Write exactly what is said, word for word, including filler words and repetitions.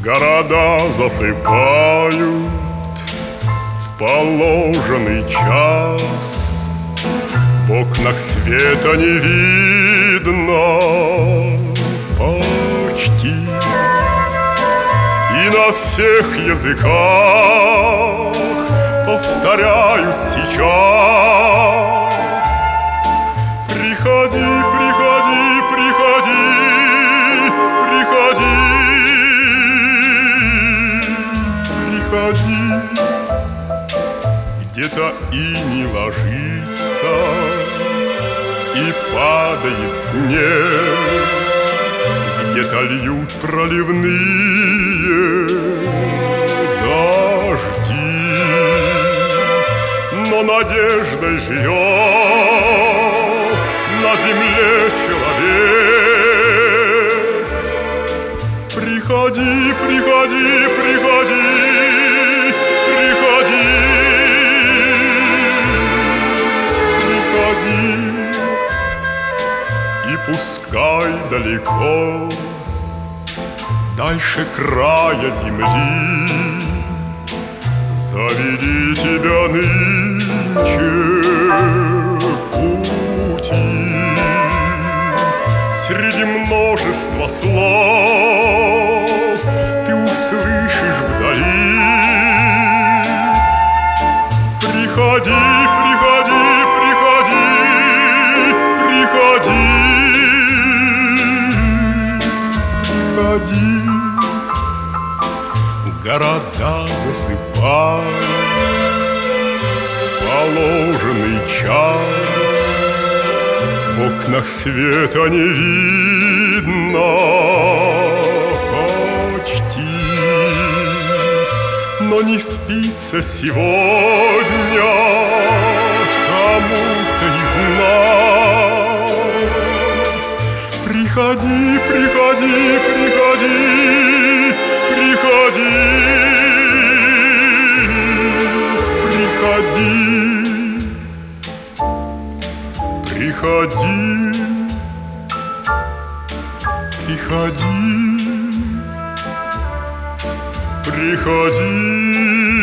Города засыпают в положенный час, в окнах света не видно почти, и на всех языках повторяют сейчас: приходи, приходи, приходи, приходи, приходи. Где-то иней ложится и падает снег, где-то льют проливные дожди, но надеждой живет на земле человек. Приходи, приходи, приходи, приходи, приходи. И пускай далеко, дальше края земли, заведи тебя нынче пути. Среди множества слов ты услышишь вдали: приходи, приходи, приходи, приходи, приходи. Города засыпают в положенный час, в окнах света не видно почти, но не спится сегодня кому-то из нас. Приходи, приходи, приходи, приходи, приходи, приходи, приходи, приходи.